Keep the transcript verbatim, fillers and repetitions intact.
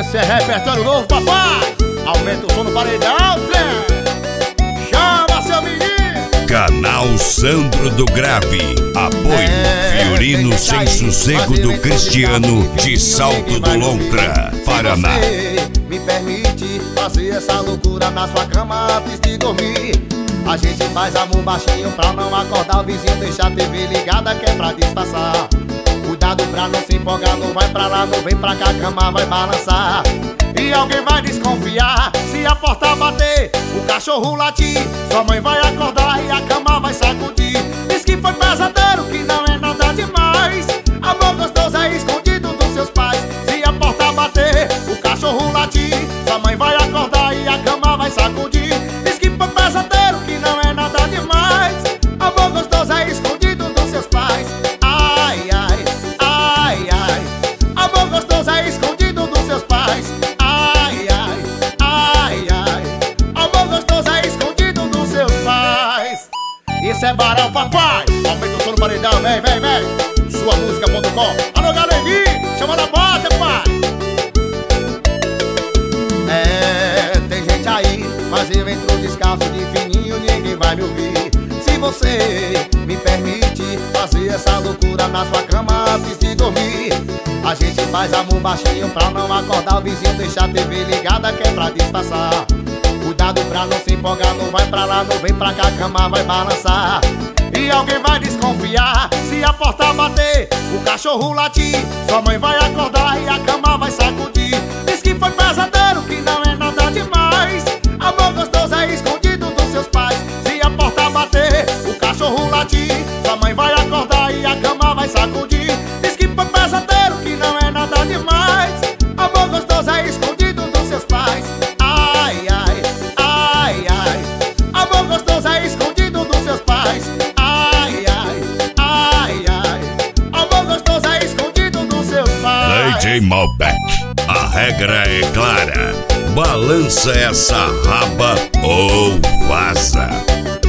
Esse é repertório novo, papai. Aumenta o som no paredão, trem. Chama seu menino. Canal Sandro do Grave. Apoio É, Fiorino Sem aí, Sossego do Cristiano de Salto do Lontra, Paraná. Se você me permite fazer essa loucura na sua cama antes de dormir, a gente faz amor baixinho pra não acordar o vizinho, deixar a T V ligada que é pra disfarçar. Cuidado pra não se empolgar, não vai pra lá, não vem pra cá, a cama vai balançar. E alguém vai desconfiar se a porta bater, o cachorro latir, sua mãe vai acordar e a cama vai sacudir. Diz que foi pesadelo, que não é nada demais. Amor gostoso é escondido dos seus pais. Se a porta bater, o cachorro latir, sua mãe vai acordar e a cama vai sacudir. Diz que foi pesadelo, que não é nada demais. Amor gostoso é escondido dos seus pais. Ai, ai, ai, ai. Amor gostoso é escondido dos seus pais. Ai, ai, ai, ai. Amor gostoso é escondido dos seus pais. Isso é barão, papai. Aumenta o som no paredão, vem, vem, vem. Sua música ponto com. Alô, galeguinho, chama na bota, pai. É, tem gente aí, mas eu entro descalço de fininho, ninguém vai me ouvir. Se você me permite fazer essa loucura na sua cama antes de dormir, a gente faz amor baixinho pra não acordar o vizinho, deixar a T V ligada que é pra disfarçar. Cuidado pra não se empolgar, não vai pra lá, não vem pra cá, a cama vai balançar. E alguém vai desconfiar se a porta bater, o cachorro latir, sua mãe vai acordar e a cama vai sacudir. Diz que foi pesadelo, que não é nada demais. Amor gostoso é escondido dos seus pais. Se a porta bater, o cachorro latir, sua mãe vai acordar e a cama vai sacudir. Diz que foi pesadelo, que não é nada demais. Amor gostoso é escondido dos seus pais. Ai, ai, ai, ai. Amor gostoso é escondido dos seus pais. Ai, ai, ai, ai. Amor gostoso é escondido dos seus pais. D J Malbec, a regra é clara. Balança essa raba ou vaza.